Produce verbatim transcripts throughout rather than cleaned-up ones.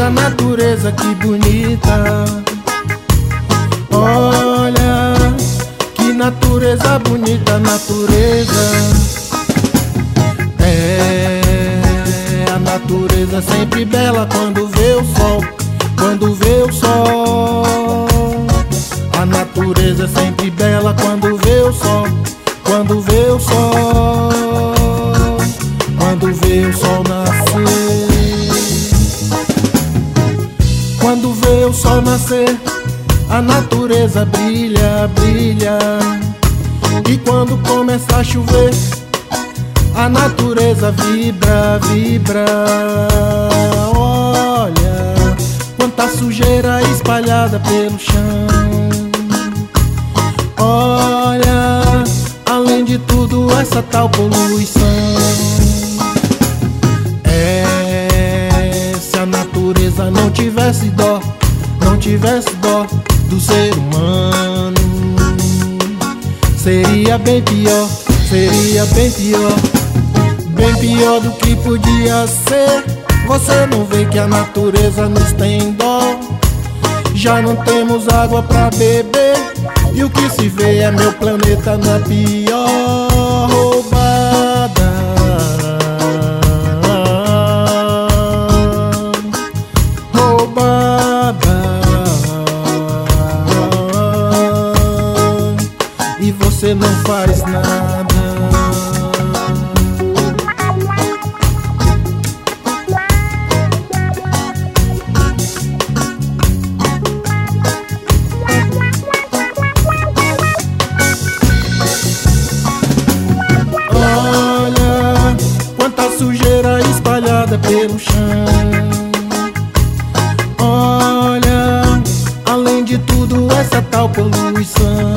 a natureza, que bonita. Olha, que natureza bonita, natureza. É, a natureza sempre bela quando vê o sol, quando vê o sol. A natureza é sempre bela quando vê o sol, quando vê o sol, quando vê o sol nascer. Quando vê o sol nascer, a natureza brilha, brilha. E quando começa a chover, a natureza vibra, vibra. Olha, quanta sujeira espalhada pelo chão. Olha, além de tudo, essa tal poluição. É, se a natureza não tivesse dó, não tivesse dó do ser humano, seria bem pior, seria bem pior, bem pior do que podia ser. Você não vê que a natureza nos tem dó? Já não temos água pra beber, e o que se vê é meu planeta na pior roubada. Roubada. E você não faz nada. Sujeira espalhada pelo chão. Olha, além de tudo, essa tal poluição.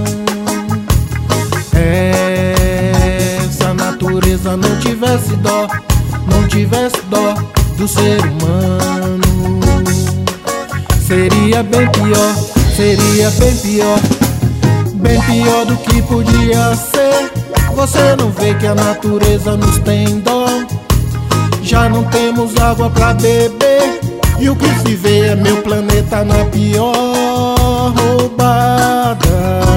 É, se a natureza não tivesse dó, não tivesse dó do ser humano, seria bem pior, seria bem pior, bem pior do que podia ser. Você não vê que a natureza nos tem dó? Já não temos água pra beber, e o que se vê é meu planeta na pior roubada.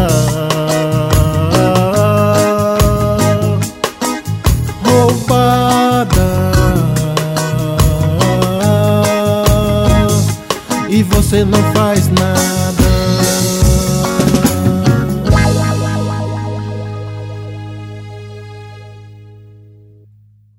Roubada. E você não faz nada.